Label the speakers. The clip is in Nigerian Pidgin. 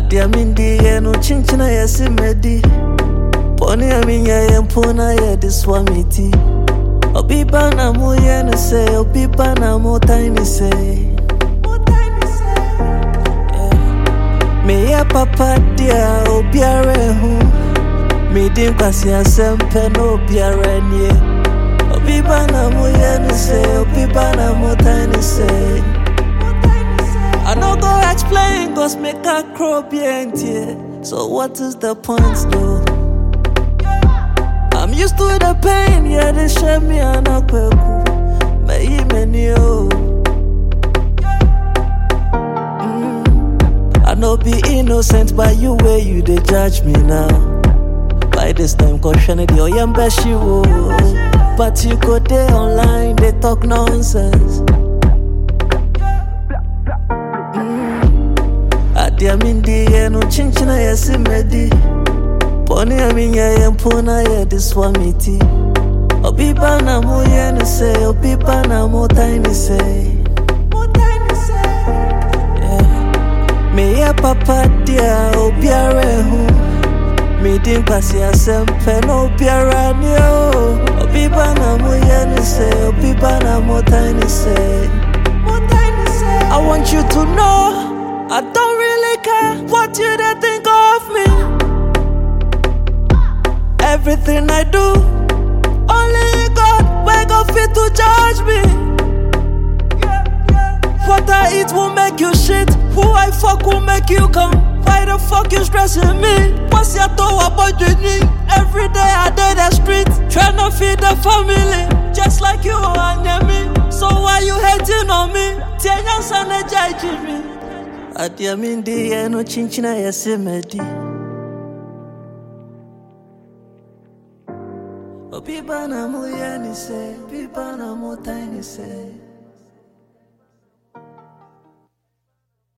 Speaker 1: Adiamindi no chinchina yesi medi. Pony aminya yempona ye diswamiti. Obiba na mo yene say, obiba na mo tiny say. Me ya papa dia obiare hu. Me dim kwasi asempe no obiare nie. Obiba na mo yene say, obiba na mo tiny say. I no go explain, cause make a crow bien tie. So what is the point though? I'm used to the pain, yeah, they share me and I kweku. Me many oh. I no be innocent, but you way you they judge me now. By this time, caution it, your young beshi wo. But you go there online, they talk nonsense. Adiamindi no chinchina yesi medi. Pony aminya yempona ye diswamiti. Obiba na mo yene say, obiba na mo tiny say. Me ya papa dia obiare hu. Me dim kwasi asempe no obiara ni o. Obiba na mo yene say, obiba na mo tiny say. I want you to know, I don't really care what you they think of me. Everything I do, only God will go fit to judge me. What I eat will make you shit. Who I fuck will make you come. Why the fuck you stressing me? What's your thought about your knee? Every day I do the street, tryna feed the family, just like you and me. So why you hating on me? Tianya sana judging me. Adiamindi no chinchina yesi medi. Obiba na mo yene say, obiba na mo tiny say.